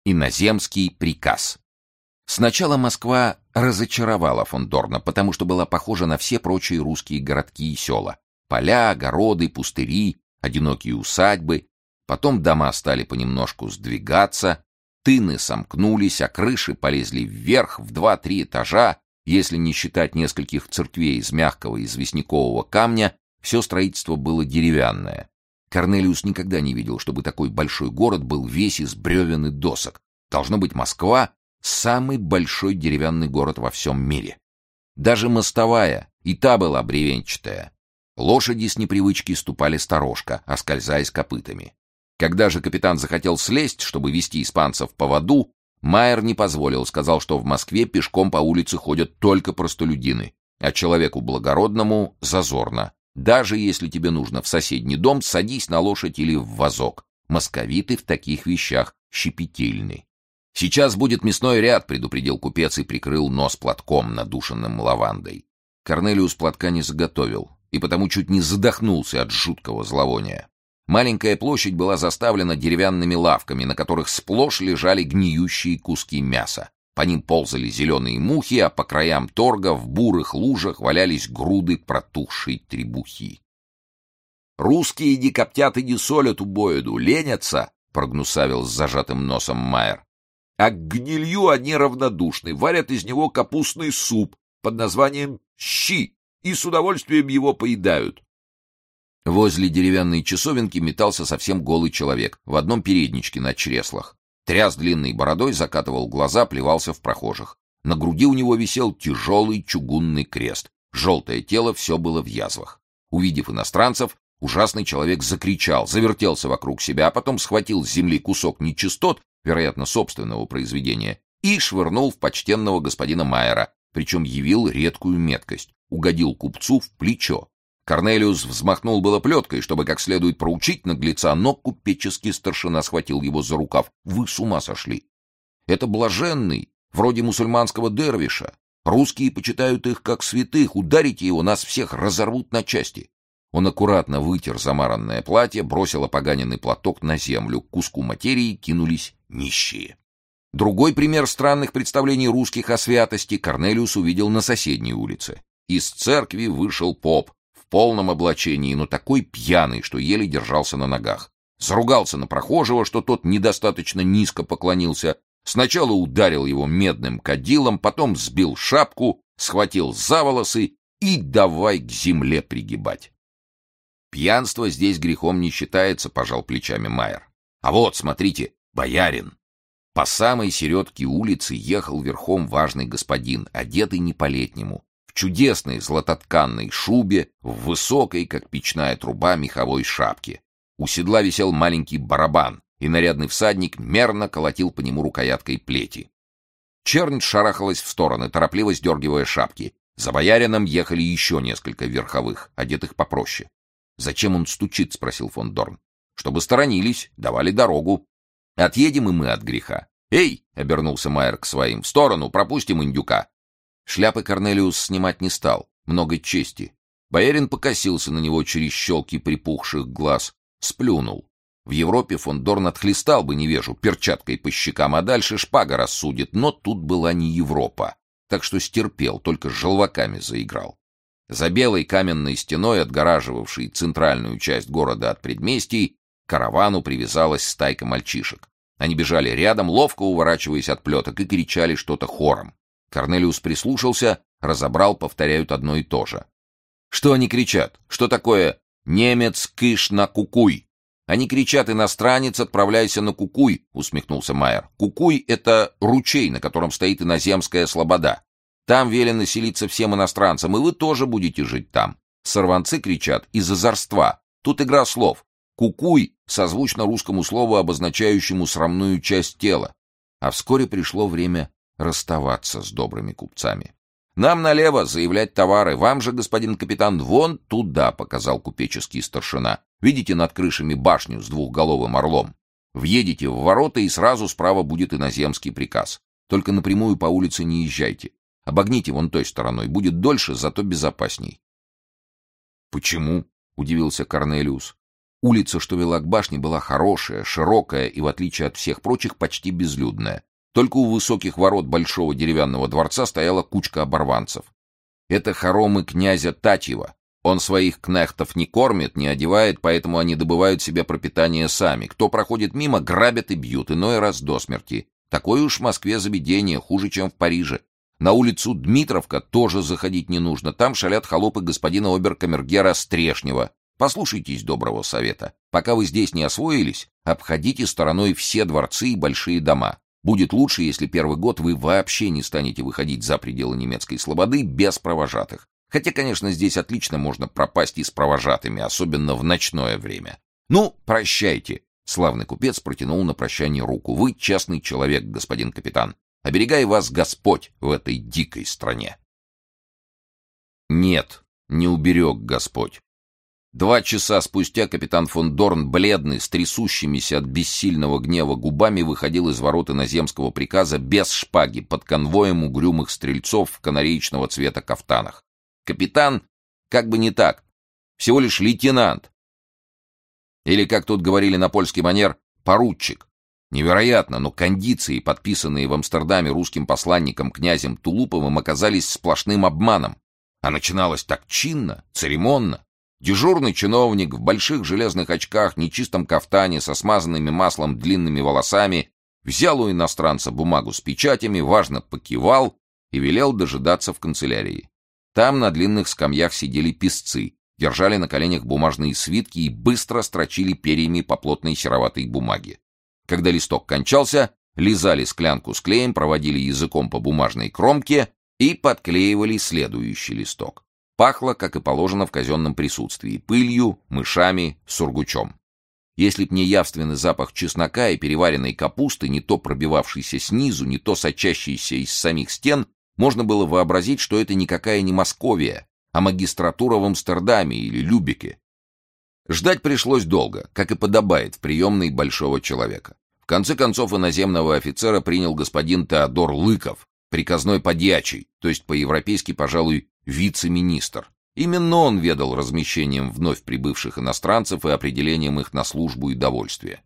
Иноземский приказ. Сначала Москва разочаровала фон Дорна, потому что была похожа на все прочие русские городки и села. Поля, огороды, пустыри, одинокие усадьбы. Потом дома стали понемножку сдвигаться, тыны сомкнулись, а крыши полезли вверх в 2-3 этажа. Если не считать нескольких церквей из мягкого известнякового камня, все строительство было деревянное. Корнелиус никогда не видел, чтобы такой большой город был весь из бревен и досок. Должно быть, Москва — самый большой деревянный город во всем мире. Даже мостовая, и та была бревенчатая. Лошади с непривычки ступали сторожко, оскользаясь копытами. Когда же капитан захотел слезть, чтобы вести испанцев по воду, Майер не позволил, сказал, что в Москве пешком по улице ходят только простолюдины, а человеку благородному зазорно. Даже если тебе нужно в соседний дом, садись на лошадь или в вазок. Московиты в таких вещах щепетильны. «Сейчас будет мясной ряд», — предупредил купец и прикрыл нос платком, надушенным лавандой. Корнелиус платка не заготовил, и потому чуть не задохнулся от жуткого зловония. Маленькая площадь была заставлена деревянными лавками, на которых сплошь лежали гниющие куски мяса. По ним ползали зеленые мухи, а по краям торга в бурых лужах валялись груды протухшей требухи. «Русские иди коптят, иди солят убоеду, ленятся», — прогнусавил с зажатым носом Майер. «А к гнилью они равнодушны, варят из него капустный суп под названием щи и с удовольствием его поедают». Возле деревянной часовенки метался совсем голый человек в одном передничке на чреслах. Тряс длинной бородой, закатывал глаза, плевался в прохожих. На груди у него висел тяжелый чугунный крест. Желтое тело все было в язвах. Увидев иностранцев, ужасный человек закричал, завертелся вокруг себя, а потом схватил с земли кусок нечистот, вероятно, собственного произведения, и швырнул в почтенного господина Майера, причем явил редкую меткость, угодил купцу в плечо. Корнелиус взмахнул было плеткой, чтобы как следует проучить наглеца, но купеческий старшина схватил его за рукав. «Вы с ума сошли! Это блаженный, вроде мусульманского дервиша. Русские почитают их как святых, ударите его, нас всех разорвут на части». Он аккуратно вытер замаранное платье, бросил опоганенный платок на землю, к куску материи кинулись нищие. Другой пример странных представлений русских о святости Корнелиус увидел на соседней улице. Из церкви вышел поп, в полном облачении, но такой пьяный, что еле держался на ногах. Заругался на прохожего, что тот недостаточно низко поклонился. Сначала ударил его медным кадилом, потом сбил шапку, схватил за волосы и давай к земле пригибать. «Пьянство здесь грехом не считается», — пожал плечами Майер. «А вот, смотрите, боярин». По самой середке улицы ехал верхом важный господин, одетый не по-летнему, в чудесной златотканной шубе, в высокой, как печная труба, меховой шапке. У седла висел маленький барабан, и нарядный всадник мерно колотил по нему рукояткой плети. Чернь шарахалась в стороны, торопливо сдергивая шапки. За боярином ехали еще несколько верховых, одетых попроще. «Зачем он стучит?» — спросил фон Дорн. «Чтобы сторонились, давали дорогу. Отъедем и мы от греха». «Эй!» — обернулся Майер к своим. «В сторону, пропустим индюка». Шляпы Корнелиус снимать не стал, много чести. Боярин покосился на него через щелки припухших глаз, сплюнул. В Европе фон Дорн отхлестал бы невежу перчаткой по щекам, а дальше шпага рассудит, но тут была не Европа, так что стерпел, только желваками заиграл. За белой каменной стеной, отгораживавшей центральную часть города от предместий, к каравану привязалась стайка мальчишек. Они бежали рядом, ловко уворачиваясь от плеток, и кричали что-то хором. Корнелиус прислушался, разобрал, повторяют одно и то же. «Что они кричат? Что такое «немец, кыш на Кукуй»?» «Они кричат: иностранец, отправляйся на Кукуй», — усмехнулся Майер. «Кукуй — это ручей, на котором стоит иноземская слобода. Там велено селиться всем иностранцам, и вы тоже будете жить там. Сорванцы кричат из озорства. Тут игра слов. Кукуй созвучно русскому слову, обозначающему срамную часть тела. А вскоре пришло время расставаться с добрыми купцами. «Нам налево заявлять товары, вам же, господин капитан, вон туда», — показал купеческий старшина. «Видите над крышами башню с двухголовым орлом? Въедете в ворота, и сразу справа будет иноземский приказ. Только напрямую по улице не езжайте. Обогните вон той стороной, будет дольше, зато безопасней». «Почему?» — удивился Корнелиус. Улица, что вела к башне, была хорошая, широкая и, в отличие от всех прочих, почти безлюдная. Только у высоких ворот большого деревянного дворца стояла кучка оборванцев. Это хоромы князя Татьева. Он своих кнехтов не кормит, не одевает, поэтому они добывают себе пропитание сами. Кто проходит мимо, грабят и бьют, иной раз до смерти. Такое уж в Москве заведение, хуже, чем в Париже. На улицу Дмитровка тоже заходить не нужно. Там шалят холопы господина обер-камергера Стрешнева. Послушайтесь доброго совета. Пока вы здесь не освоились, обходите стороной все дворцы и большие дома. Будет лучше, если первый год вы вообще не станете выходить за пределы немецкой слободы без провожатых. Хотя, конечно, здесь отлично можно пропасть и с провожатыми, особенно в ночное время. Ну, прощайте. Славный купец протянул на прощание руку. Вы честный человек, господин капитан. Оберегай вас Господь в этой дикой стране. Нет, не уберег Господь. 2 часа спустя капитан фон Дорн, бледный, с трясущимися от бессильного гнева губами, выходил из ворот иноземского приказа без шпаги, под конвоем угрюмых стрельцов в канареечного цвета кафтанах. Капитан, как бы не так, всего лишь лейтенант. Или, как тут говорили на польский манер, поручик. Невероятно, но кондиции, подписанные в Амстердаме русским посланником князем Тулуповым, оказались сплошным обманом. А начиналось так чинно, церемонно. Дежурный чиновник в больших железных очках, нечистом кафтане, со смазанными маслом длинными волосами, взял у иностранца бумагу с печатями, важно покивал и велел дожидаться в канцелярии. Там на длинных скамьях сидели писцы, держали на коленях бумажные свитки и быстро строчили перьями по плотной сероватой бумаге. Когда листок кончался, лизали склянку с клеем, проводили языком по бумажной кромке и подклеивали следующий листок. Пахло, как и положено в казенном присутствии, пылью, мышами, сургучом. Если б не явственный запах чеснока и переваренной капусты, не то пробивавшийся снизу, не то сочащийся из самих стен, можно было вообразить, что это никакая не Московия, а магистратура в Амстердаме или Любеке. Ждать пришлось долго, как и подобает в приемной большого человека. В конце концов иноземного офицера принял господин Теодор Лыков, приказной подьячий, то есть по-европейски, пожалуй, вице-министр. Именно он ведал размещением вновь прибывших иностранцев и определением их на службу и довольствие.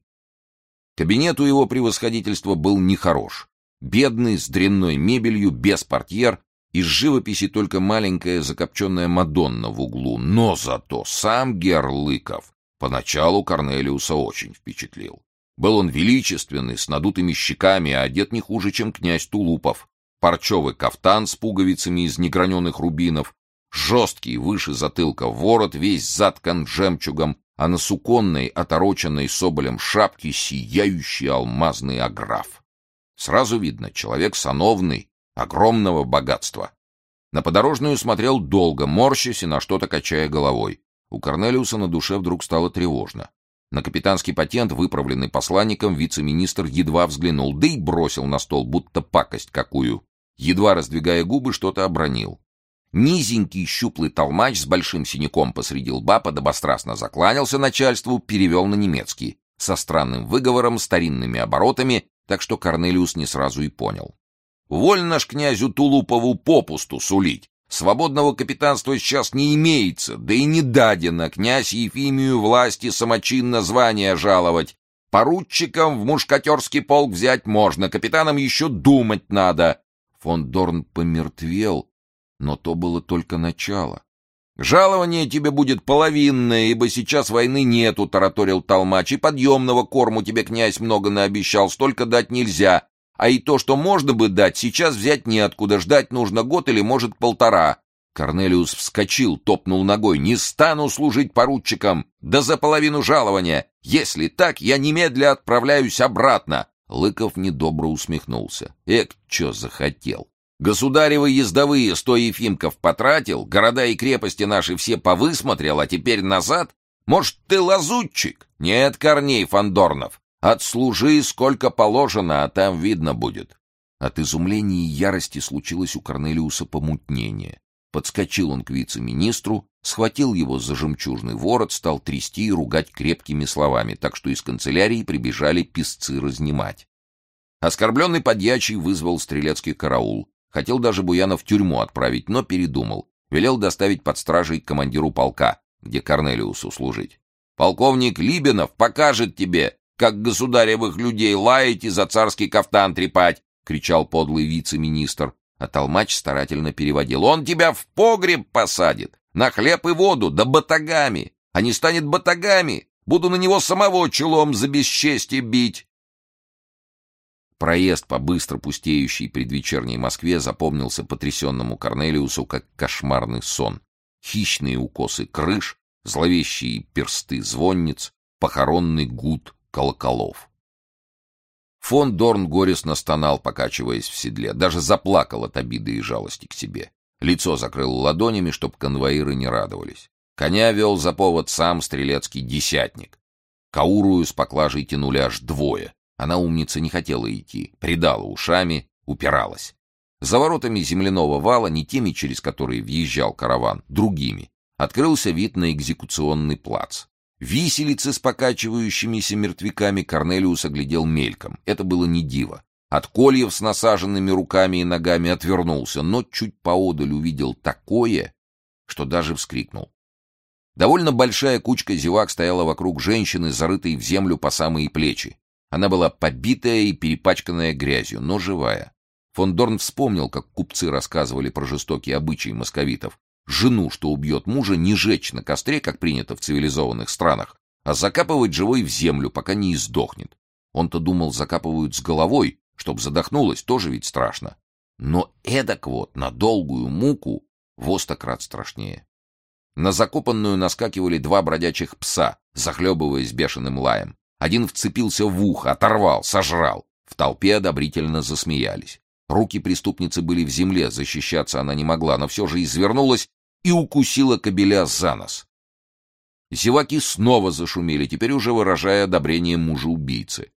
Кабинет у его превосходительства был нехорош. Бедный, с дрянной мебелью, без портьер, из живописи только маленькая закопченная Мадонна в углу, но зато сам герр Лыков поначалу Корнелиуса очень впечатлил. Был он величественный, с надутыми щеками, а одет не хуже, чем князь Тулупов. Парчевый кафтан с пуговицами из неграненых рубинов, жесткий выше затылка ворот, весь заткан жемчугом, а на суконной, отороченной соболем шапке сияющий алмазный аграф. Сразу видно, человек сановный, огромного богатства. На подорожную смотрел долго, морщась и на что-то качая головой. У Корнелиуса на душе вдруг стало тревожно. На капитанский патент, выправленный посланником, вице-министр едва взглянул, да и бросил на стол, будто пакость какую. Едва раздвигая губы, что-то обронил. Низенький щуплый толмач с большим синяком посреди лба подобострастно закланялся начальству, перевел на немецкий, со странным выговором, старинными оборотами, так что Корнелиус не сразу и понял. «Вольно ж князю Тулупову попусту сулить. Свободного капитанства сейчас не имеется, да и не дадено князь Ефимию власти самочинно звание жаловать. Поручиком в мушкатерский полк взять можно, капитаном еще думать надо». Фон Дорн помертвел, но то было только начало. «Жалование тебе будет половинное, ибо сейчас войны нету», — тараторил толмач, «и подъемного корму тебе князь много наобещал, столько дать нельзя. А и то, что можно бы дать, сейчас взять неоткуда, ждать нужно год или, может, 1,5». Корнелиус вскочил, топнул ногой. «Не стану служить поручиком, да за половину жалования. Если так, я немедля отправляюсь обратно». Лыков недобро усмехнулся. Чё захотел. Государевы ездовые 100 ефимков потратил, города и крепости наши все повысмотрел, а теперь назад? Может, ты лазутчик? Нет, Корней фон Дорнов. Отслужи сколько положено, а там видно будет». От изумления и ярости случилось у Корнелиуса помутнение. Подскочил он к вице-министру, схватил его за жемчужный ворот, стал трясти и ругать крепкими словами, так что из канцелярии прибежали писцы разнимать. Оскорбленный подьячий вызвал стрелецкий караул. Хотел даже Буяна в тюрьму отправить, но передумал. Велел доставить под стражей к командиру полка, где Корнелиусу служить. Полковник Либинов покажет тебе, как государевых людей лаять и за царский кафтан трепать, — кричал подлый вице-министр, а толмач старательно переводил. Он тебя в погреб посадит, на хлеб и воду, да батагами. А не станет батагами, буду на него самого челом за бесчестие бить. Проезд по быстро пустеющей предвечерней Москве запомнился потрясенному Корнелиусу как кошмарный сон. Хищные укосы крыш, зловещие персты звонниц, похоронный гуд колоколов. Фон Дорн горестно стонал, покачиваясь в седле, даже заплакал от обиды и жалости к себе. Лицо закрыл ладонями, чтоб конвоиры не радовались. Коня вел за повод сам стрелецкий десятник. Каурую с поклажей тянули аж двое. Она, умница, не хотела идти, придала ушами, упиралась. За воротами земляного вала, не теми, через которые въезжал караван, другими, открылся вид на экзекуционный плац. Виселицы с покачивающимися мертвяками Корнелиус оглядел мельком. Это было не диво. От кольев с насаженными руками и ногами отвернулся, но чуть поодаль увидел такое, что даже вскрикнул. Довольно большая кучка зевак стояла вокруг женщины, зарытой в землю по самые плечи. Она была побитая и перепачканная грязью, но живая. Фон Дорн вспомнил, как купцы рассказывали про жестокие обычаи московитов. Жену, что убьет мужа, не жечь на костре, как принято в цивилизованных странах, а закапывать живой в землю, пока не издохнет. Он-то думал, закапывают с головой, чтоб задохнулась, тоже ведь страшно. Но эдак вот, на долгую муку, во 100 крат страшнее. На закопанную наскакивали 2 бродячих пса, захлебываясь бешеным лаем. Один вцепился в ухо, оторвал, сожрал. В толпе одобрительно засмеялись. Руки преступницы были в земле, защищаться она не могла, но все же извернулась и укусила кобеля за нос. Зеваки снова зашумели, теперь уже выражая одобрение мужа-убийцы.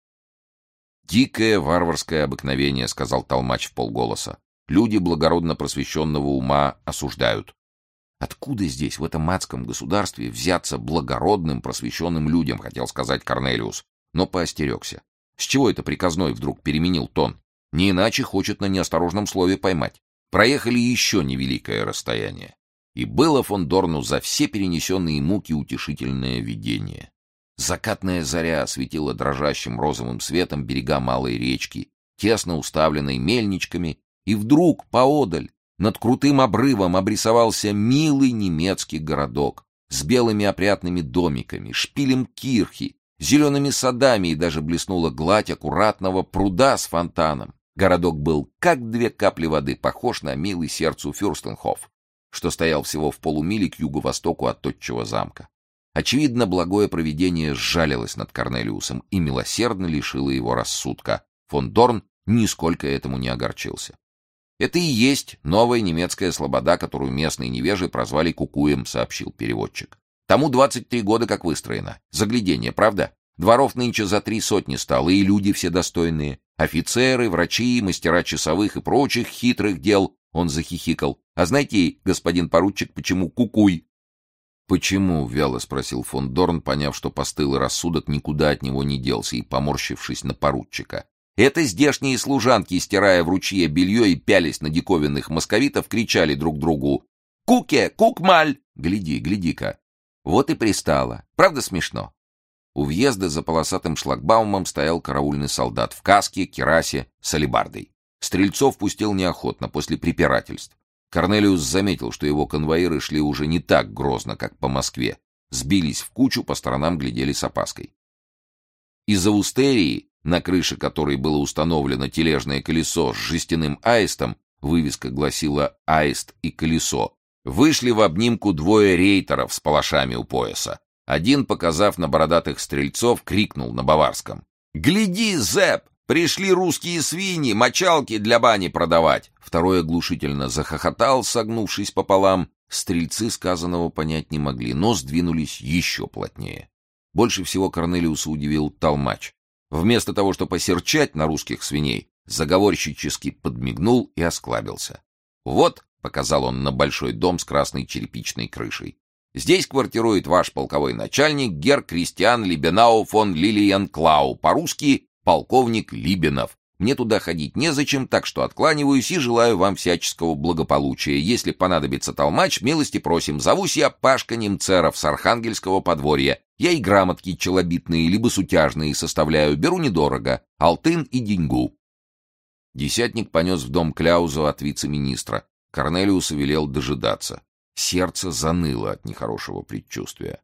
«Дикое варварское обыкновение», — сказал толмач вполголоса. «Люди благородно просвещенного ума осуждают». Откуда здесь, в этом адском государстве, взяться благородным просвещенным людям, хотел сказать Корнелиус, но поостерегся. С чего это приказной вдруг переменил тон? Не иначе хочет на неосторожном слове поймать. Проехали еще невеликое расстояние. И было фон Дорну за все перенесенные муки утешительное видение. Закатная заря осветила дрожащим розовым светом берега малой речки, тесно уставленной мельничками, и вдруг поодаль, над крутым обрывом, обрисовался милый немецкий городок с белыми опрятными домиками, шпилем кирхи, зелеными садами, и даже блеснула гладь аккуратного пруда с фонтаном. Городок был, как 2 капли воды, похож на милый сердцу Фюрстенхоф, что стоял всего в полумиле к юго-востоку от тотчего замка. Очевидно, благое провидение сжалилось над Корнелиусом и милосердно лишило его рассудка. Фон Дорн нисколько этому не огорчился. «Это и есть новая немецкая слобода, которую местные невежи прозвали Кукуем», — сообщил переводчик. «Тому 23 года как выстроено. Загляденье, правда? Дворов нынче за 3 сотни стало, и люди все достойные. Офицеры, врачи, мастера часовых и прочих хитрых дел». Он захихикал. «А знаете, господин поручик, почему Кукуй?» «Почему?» — вяло спросил фон Дорн, поняв, что постылый рассудок никуда от него не делся, и поморщившись на поручика. Это здешние служанки, стирая в ручье белье и пялись на диковинных московитов, кричали друг другу: «Куке! Кукмаль!» «Гляди, гляди-ка!» Вот и пристало. Правда смешно? У въезда за полосатым шлагбаумом стоял караульный солдат в каске, кирасе, с алебардой. Стрельцов пустил неохотно, после препирательств. Корнелиус заметил, что его конвоиры шли уже не так грозно, как по Москве. Сбились в кучу, по сторонам глядели с опаской. Из аустерии, на крыше которой было установлено тележное колесо с жестяным аистом, вывеска гласила «Аист и колесо», вышли в обнимку 2 рейтеров с палашами у пояса. Один, показав на бородатых стрельцов, крикнул на баварском: «Гляди, Зэп! Пришли русские свиньи, мочалки для бани продавать!» Второй оглушительно захохотал, согнувшись пополам. Стрельцы сказанного понять не могли, но сдвинулись еще плотнее. Больше всего Корнелиуса удивил толмач. Вместо того, чтобы осерчать на русских свиней, заговорщически подмигнул и осклабился. «Вот», — показал он на большой дом с красной черепичной крышей, «здесь квартирует ваш полковой начальник герр Кристиан Либенау фон Лилиенклау, по-русски полковник Либенов. Мне туда ходить незачем, так что откланиваюсь и желаю вам всяческого благополучия. Если понадобится толмач, милости просим. Зовусь я Пашка Немцеров с Архангельского подворья. Я и грамотки челобитные, либо сутяжные составляю, беру недорого, алтын и деньгу». Десятник понес в дом кляузу от вице-министра. Корнелиусу велел дожидаться. Сердце заныло от нехорошего предчувствия.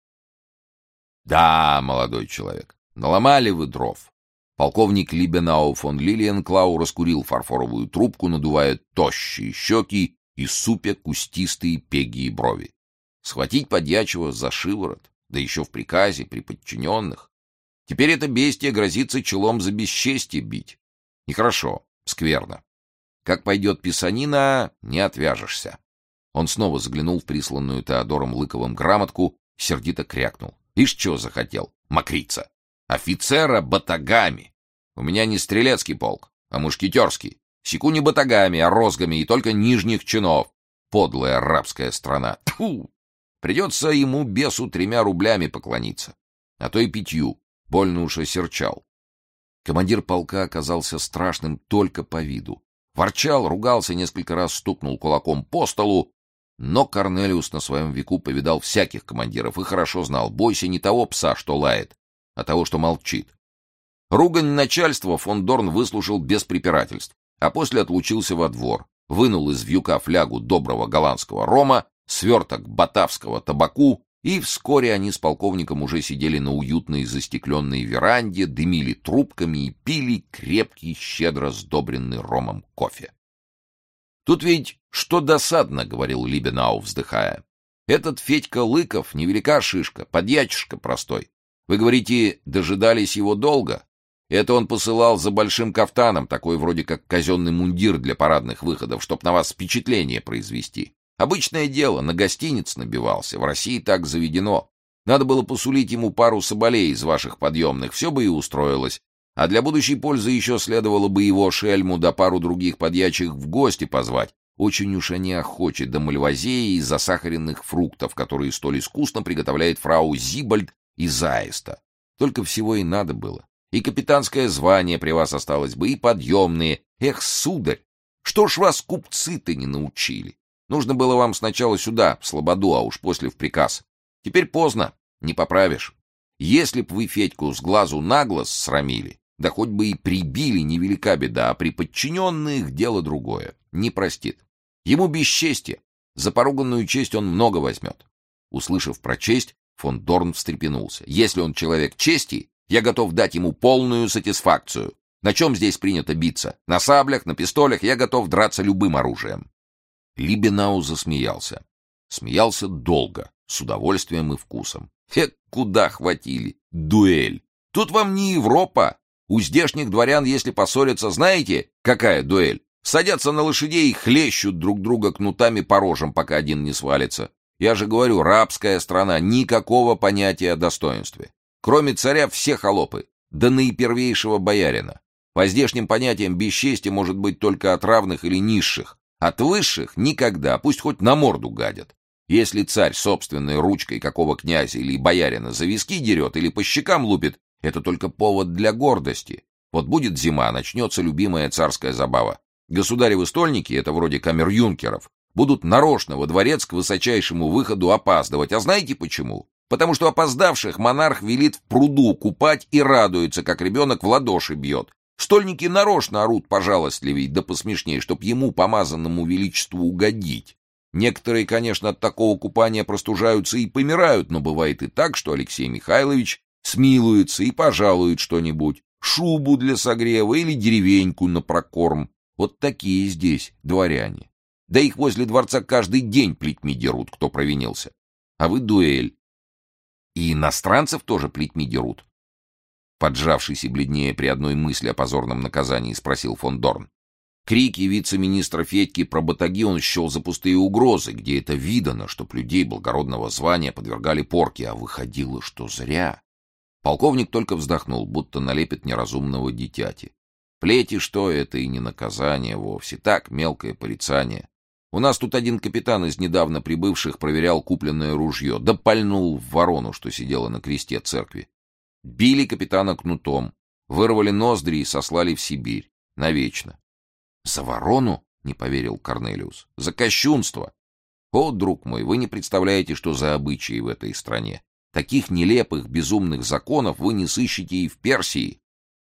«Да, молодой человек, наломали вы дров». Полковник Либенау фон Лилиенклау раскурил фарфоровую трубку, надувая тощие щеки и супя кустистые пегие брови. Схватить подьячего за шиворот, да еще в приказе, при подчиненных. Теперь это бестия грозится челом за бесчестие бить. Нехорошо, скверно. Как пойдет писанина, не отвяжешься. Он снова заглянул в присланную Теодором Лыковым грамотку, сердито крякнул. Ишь, чего захотел, мокрица. Офицера батагами. У меня не стрелецкий полк, а мушкетерский. Секу не батагами, а розгами и только нижних чинов. Подлая арабская страна. Тьфу! Придется ему, бесу, 3 рублями поклониться. А то и 5. Больно уж осерчал. Командир полка оказался страшным только по виду. Ворчал, ругался, несколько раз стукнул кулаком по столу. Но Корнелиус на своем веку повидал всяких командиров и хорошо знал: бойся не того пса, что лает, а того, что молчит. Ругань начальства фон Дорн выслушал без препирательств, а после отлучился во двор, вынул из вьюка флягу доброго голландского рома, сверток батавского табаку, и вскоре они с полковником уже сидели на уютной застекленной веранде, дымили трубками и пили крепкий, щедро сдобренный ромом кофе. «Тут ведь что досадно», — говорил Либенау, вздыхая. «Этот Федька Лыков невелика шишка, подьячишка простой. Вы говорите, дожидались его долго? Это он посылал за большим кафтаном, такой вроде как казенный мундир для парадных выходов, чтоб на вас впечатление произвести. Обычное дело, на гостиниц набивался, в России так заведено. Надо было посулить ему пару соболей из ваших подъемных, все бы и устроилось. А для будущей пользы еще следовало бы его шельму да пару других подьячих в гости позвать. Очень уж они охочи до мальвазеи и засахаренных фруктов, которые столь искусно приготовляет фрау Зибальд из аиста. Только всего и надо было. И капитанское звание при вас осталось бы, и подъемные. Эх, сударь, что ж вас купцы-то не научили? Нужно было вам сначала сюда, в слободу, а уж после в приказ. Теперь поздно, не поправишь. Если б вы Федьку с глазу на глаз срамили, да хоть бы и прибили, невелика беда, а при подчиненных дело другое. Не простит. Ему бесчестье. За поруганную честь он много возьмет. Услышав про честь, фон Дорн встрепенулся. Если он человек чести, я готов дать ему полную сатисфакцию. На чем здесь принято биться? На саблях, на пистолях, я готов драться любым оружием. Либенау засмеялся. Смеялся долго, с удовольствием и вкусом. Куда хватили? Дуэль. Тут вам не Европа. У здешних дворян, если поссорятся, знаете, какая дуэль? Садятся на лошадей и хлещут друг друга кнутами по рожам, пока один не свалится. Я же говорю, рабская страна, никакого понятия о достоинстве. Кроме царя все холопы, да наипервейшего боярина. По здешним понятиям бесчестие может быть только от равных или низших. От высших никогда, пусть хоть на морду гадят. Если царь собственной ручкой какого князя или боярина за виски дерет или по щекам лупит, это только повод для гордости. Вот будет зима, начнется любимая царская забава. Государевы стольники, это вроде камер-юнкеров, будут нарочно во дворец к высочайшему выходу опаздывать. А знаете почему? Потому что опоздавших монарх велит в пруду купать и радуется, как ребенок в ладоши бьет. Стольники нарочно орут пожалостливей да посмешней, чтоб ему, помазанному величеству, угодить. Некоторые, конечно, от такого купания простужаются и помирают, но бывает и так, что Алексей Михайлович смилуется и пожалует что-нибудь, шубу для согрева или деревеньку на прокорм. Вот такие здесь дворяне. Да их возле дворца каждый день плетьми дерут, кто провинился. А вы дуэль. И иностранцев тоже плетьми дерут. Поджавшись и бледнее при одной мысли о позорном наказании, спросил фон Дорн. Крики вице-министра Федьки про батаги он счел за пустые угрозы, где это видано, чтоб людей благородного звания подвергали порке, а выходило, что зря. Полковник только вздохнул, будто налепит неразумного дитяти. Плети что, это и не наказание вовсе, так, мелкое порицание. У нас тут один капитан из недавно прибывших проверял купленное ружье, да пальнул в ворону, что сидела на кресте церкви. Били капитана кнутом. Вырвали ноздри и сослали в Сибирь. Навечно. За ворону? Не поверил Корнелиус. За кощунство. О, друг мой, вы не представляете, что за обычаи в этой стране. Таких нелепых, безумных законов вы не сыщете и в Персии.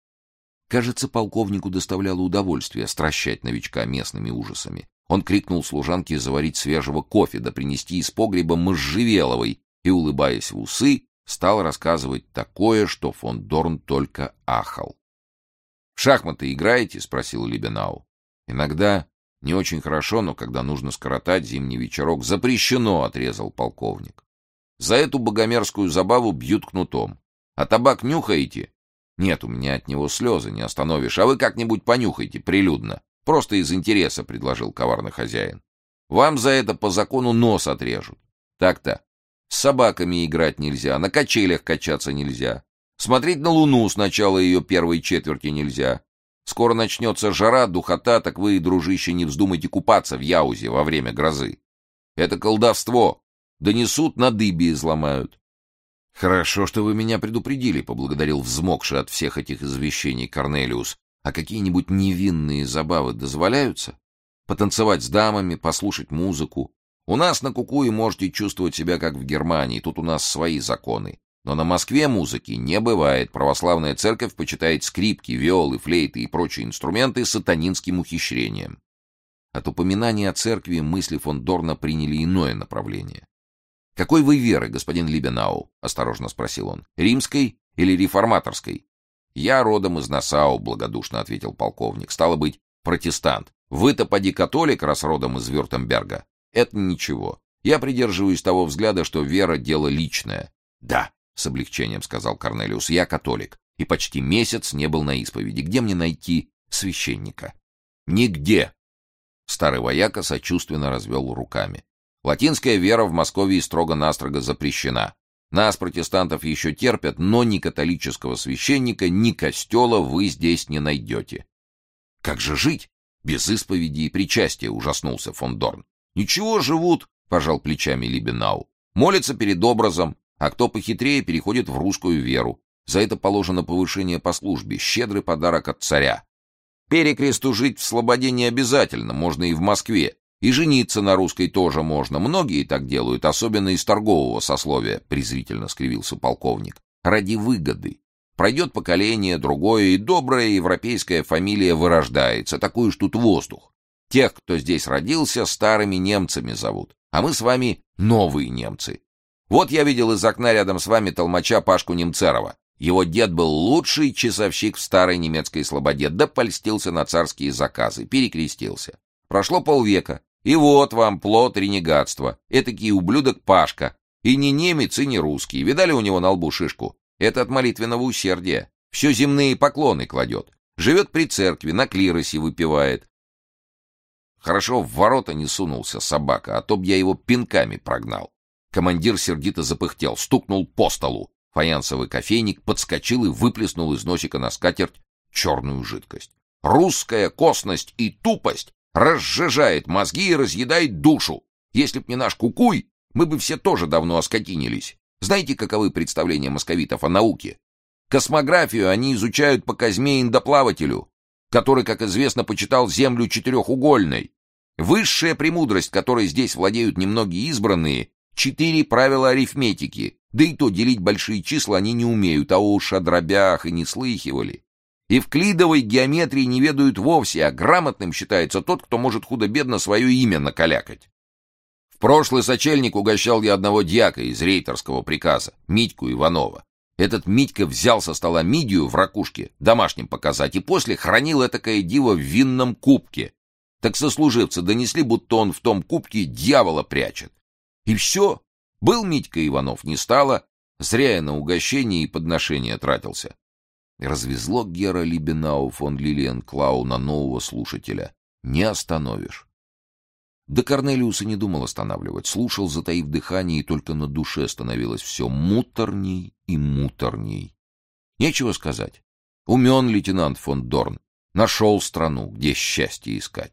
Кажется, полковнику доставляло удовольствие стращать новичка местными ужасами. Он крикнул служанке заварить свежего кофе да принести из погреба можжевеловой и, улыбаясь в усы, стал рассказывать такое, что фон Дорн только ахал. — В шахматы играете? — спросил Либенау. — Иногда не очень хорошо, но когда нужно скоротать зимний вечерок, запрещено, — отрезал полковник. — За эту богомерзкую забаву бьют кнутом. А табак нюхаете? Нет, у меня от него слезы, не остановишь. А вы как-нибудь понюхайте, прилюдно. Просто из интереса, — предложил коварный хозяин. Вам за это по закону нос отрежут. Так-то. С собаками играть нельзя, на качелях качаться нельзя. Смотреть на луну с начала ее первой четверти нельзя. Скоро начнется жара, духота, так вы, дружище, не вздумайте купаться в Яузе во время грозы. Это колдовство. Донесут, на дыбе изломают. — Хорошо, что вы меня предупредили, — поблагодарил взмокший от всех этих извещений Корнелиус. — А какие-нибудь невинные забавы дозволяются? Потанцевать с дамами, послушать музыку. У нас на Кукуе можете чувствовать себя как в Германии, тут у нас свои законы. Но на Москве музыки не бывает. Православная церковь почитает скрипки, виолы, флейты и прочие инструменты сатанинским ухищрением. От упоминания о церкви мысли фон Дорна приняли иное направление. — Какой вы веры, господин Либенау? — осторожно спросил он. — Римской или реформаторской? — Я родом из Нассау, — благодушно ответил полковник. — Стало быть, протестант. Вы-то поди католик, раз родом из Вюртемберга. Это ничего. Я придерживаюсь того взгляда, что вера — дело личное. — Да, — с облегчением сказал Корнелиус, — я католик. И почти месяц не был на исповеди. Где мне найти священника? — Нигде. Старый вояка сочувственно развел руками. Латинская вера в Москве строго-настрого запрещена. Нас, протестантов, еще терпят, но ни католического священника, ни костела вы здесь не найдете. — Как же жить? Без исповеди и причастия, — ужаснулся фон Дорн. — Ничего, живут, — пожал плечами Либенау. Молятся перед образом, а кто похитрее, переходит в русскую веру. За это положено повышение по службе, щедрый подарок от царя. Перекресту жить в слободе не обязательно, можно и в Москве. И жениться на русской тоже можно. Многие так делают, особенно из торгового сословия, — презрительно скривился полковник. Ради выгоды. Пройдет поколение, другое, и добрая европейская фамилия вырождается. Такой уж тут воздух. Тех, кто здесь родился, старыми немцами зовут. А мы с вами новые немцы. Вот я видел из окна рядом с вами толмача Пашку Немцерова. Его дед был лучший часовщик в старой немецкой слободе, да польстился на царские заказы, перекрестился. Прошло полвека, и вот вам плод ренегатства. Этакий ублюдок Пашка. И не немец, и не русский. Видали у него на лбу шишку? Это от молитвенного усердия. Все земные поклоны кладет. Живет при церкви, на клиросе выпивает. Хорошо в ворота не сунулся собака, а то б я его пинками прогнал. Командир сердито запыхтел, стукнул по столу. Фаянсовый кофейник подскочил и выплеснул из носика на скатерть черную жидкость. Русская косность и тупость разжижает мозги и разъедает душу. Если б не наш Кукуй, мы бы все тоже давно оскотинились. Знаете, каковы представления московитов о науке? Космографию они изучают по Козьме Индоплавателю, который, как известно, почитал Землю четырехугольной. Высшая премудрость, которой здесь владеют немногие избранные, 4 правила арифметики, да и то делить большие числа они не умеют, а уж о дробях и не слыхивали. Евклидовой геометрии не ведают вовсе, а грамотным считается тот, кто может худо-бедно свое имя накалякать. В прошлый сочельник угощал я одного дьяка из рейтерского приказа, Митьку Иванова. Этот Митька взял со стола мидию в ракушке, домашним показать, и после хранил этакое диво в винном кубке. Так сослуживцы донесли, будто он в том кубке дьявола прячет. И все. Был Митька Иванов, не стало. Зря я на угощение и подношение тратился. Развезло Гера Либенау фон Лилиенклау на нового слушателя. Не остановишь. Да Корнелиус и не думал останавливать. Слушал, затаив дыхание, и только на душе становилось все муторней и муторней. Нечего сказать. Умен лейтенант фон Дорн. Нашел страну, где счастье искать.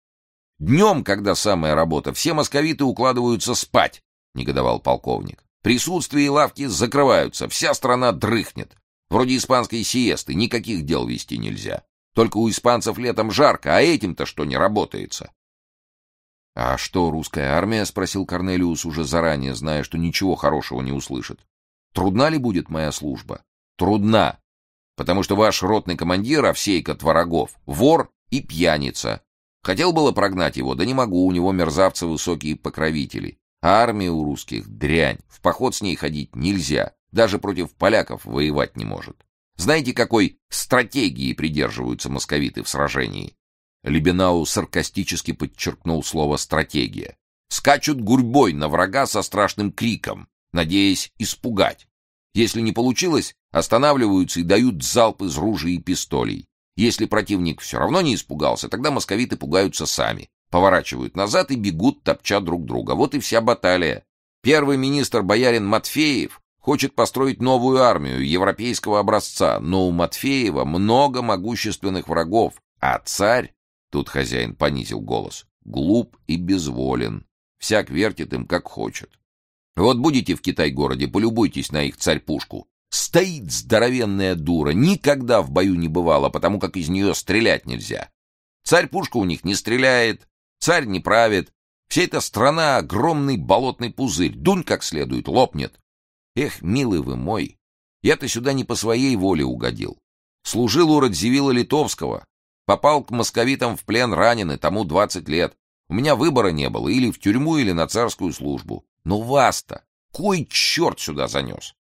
Днем, когда самая работа, все московиты укладываются спать, — негодовал полковник. Присутствие и лавки закрываются, вся страна дрыхнет. Вроде испанской сиесты, никаких дел вести нельзя. Только у испанцев летом жарко, а этим-то что не работается? — А что, русская армия? — спросил Корнелиус, уже заранее зная, что ничего хорошего не услышит. — Трудна ли будет моя служба? — Трудна, потому что ваш ротный командир, Овсейка Творогов, вор и пьяница. Хотел было прогнать его, да не могу, у него мерзавцы высокие покровители. А армия у русских — дрянь, в поход с ней ходить нельзя, даже против поляков воевать не может. Знаете, какой стратегии придерживаются московиты в сражении? Либенау саркастически подчеркнул слово «стратегия». Скачут гурьбой на врага со страшным криком, надеясь испугать. Если не получилось, останавливаются и дают залп из ружей и пистолей. Если противник все равно не испугался, тогда московиты пугаются сами, поворачивают назад и бегут, топча друг друга. Вот и вся баталия. Первый министр боярин Матфеев хочет построить новую армию европейского образца, но у Матфеева много могущественных врагов, а царь, тут хозяин понизил голос, глуп и безволен, всяк вертит им как хочет. Вот будете в Китай-городе, полюбуйтесь на их царь-пушку. Стоит здоровенная дура, никогда в бою не бывала, потому как из нее стрелять нельзя. Царь-пушка у них не стреляет, царь не правит. Вся эта страна — огромный болотный пузырь, дунь как следует, лопнет. Эх, милый вы мой, я-то сюда не по своей воле угодил. Служил у Радзивилла Литовского, попал к московитам в плен раненый, тому 20 лет. У меня выбора не было, или в тюрьму, или на царскую службу. Но вас-то кой черт сюда занес?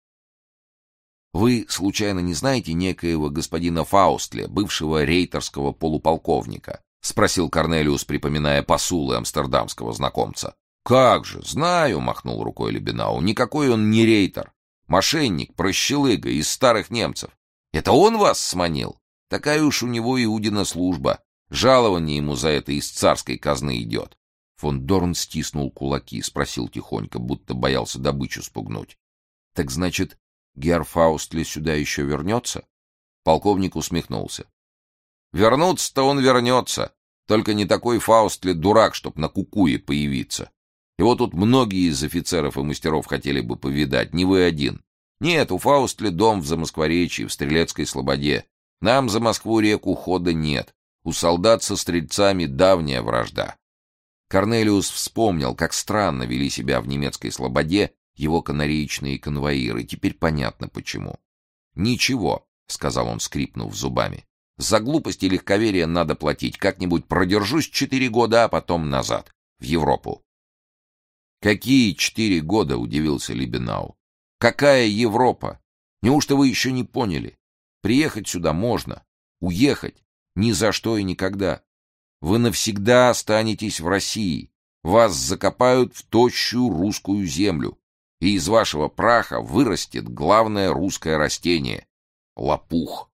Вы, случайно, не знаете некоего господина Фаустле, бывшего рейтерского полуполковника? — спросил Корнелиус, припоминая посулы амстердамского знакомца. — Как же, знаю, — махнул рукой Либенау, — никакой он не рейтер. Мошенник, прощелыга, из старых немцев. Это он вас сманил? Такая уж у него Иудина служба. Жалование ему за это из царской казны идет. Фон Дорн стиснул кулаки, спросил тихонько, будто боялся добычу спугнуть. — Так значит, герр Фаустле сюда еще вернется? Полковник усмехнулся. — Вернуться-то он вернется, только не такой Фаустле дурак, чтоб на кукуе появиться. Его тут многие из офицеров и мастеров хотели бы повидать, не вы один. Нет, у Фаустле дом в Замоскворечье, в Стрелецкой слободе. Нам за Москву-реку хода нет. У солдат со стрельцами давняя вражда. Корнелиус вспомнил, как странно вели себя в немецкой слободе его канареечные конвоиры. Теперь понятно, почему. «Ничего», — сказал он, скрипнув зубами. «За глупость и легковерие надо платить. Как-нибудь продержусь 4 года, а потом назад, в Европу». «Какие 4 года?» — удивился Либенау. «Какая Европа? Неужто вы еще не поняли? Приехать сюда можно, уехать ни за что и никогда. Вы навсегда останетесь в России. Вас закопают в тощую русскую землю, и из вашего праха вырастет главное русское растение — лопух.